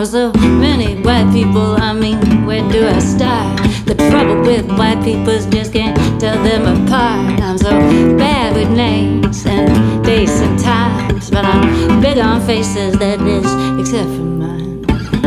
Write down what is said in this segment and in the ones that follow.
Oh, so many white people, I mean, where do I start? The trouble with white people is just can't tell them apart. I'm so bad with names and dates and times, but I'm big on faces, that is, except for mine.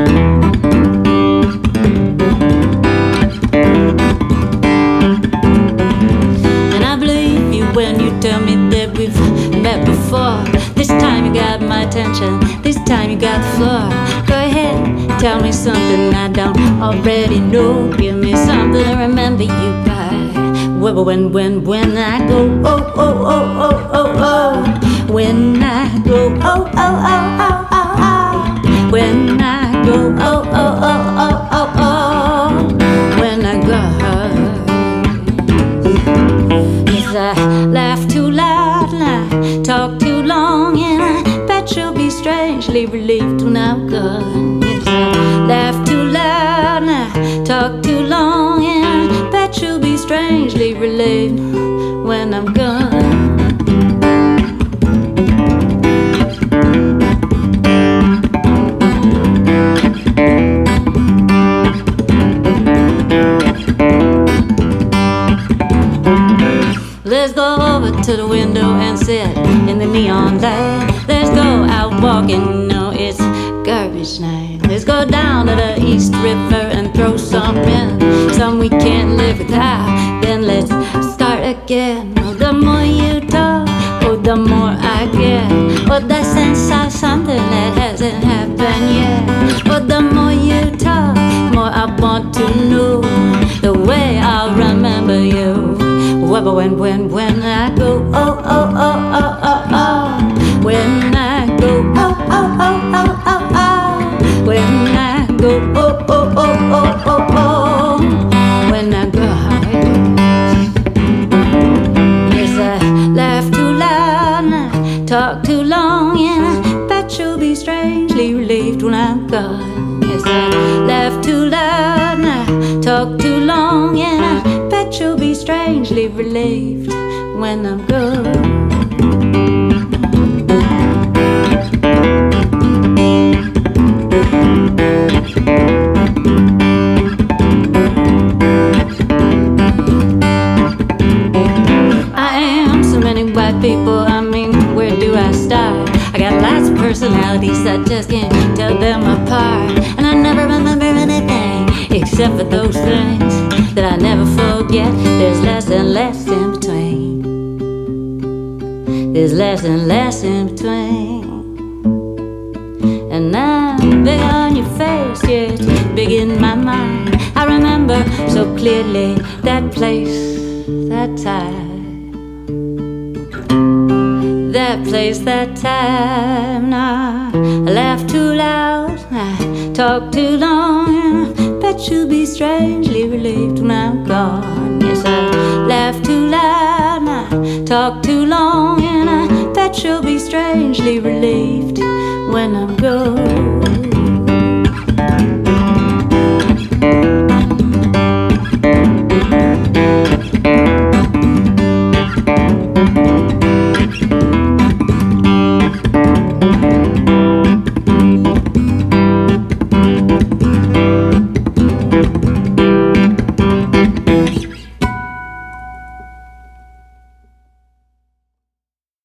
And I believe you when you tell me that we've met before. This time you got my attention, this time you got the floor. Go ahead, tell me something I don't already know. Give me something to remember you by. When I go, oh, oh, oh, oh, oh, oh. When I go, oh, oh, oh, oh, oh, oh. When I go, oh, oh, oh, oh, oh, oh. When I go, yes, I laugh too loud and I talk too long, and I bet you'll be strangely relieved when I'm gone. Yes, I laugh too loud and I talk too long, and I bet you'll be strangely relieved when I'm gone. Let's go over to the window and sit in the neon light. Let's go out walking, no, it's garbage night. Let's go down to the East River and throw some in, some we can't live without. Then let's start again. Oh, the more you talk, oh, the more I get. Oh, the sense of something that hasn't happened yet. Oh, the more you talk, more I want to know the way I'll remember you. When I go, oh, oh, oh, oh, oh, oh. When I go, oh, oh, oh, oh, oh, oh. When I go, oh, oh, oh, oh, oh, oh. When I go, yes, I laugh too loud and I talk too long, and I bet you'll be strangely relieved when I'm gone. Yes, I laugh too loud and I talk too long, and I bet you'll be strangely relieved when I'm gone. I am so many white people, I mean, where do I start? I got lots of personalities, I just can't tell them apart. And I never remember anything except for those things that I never forget. There's less and less in between. There's less and less in between. And I'm big on your face, yeah, it's big in my mind. I remember so clearly that place, that time. That place, that time. Now I laugh too loud, I talk too long, and I bet you'll be strangely relieved when I'm gone. Yes, I laugh too loud, and I talk too long, and I bet you'll be strangely relieved when I'm gone.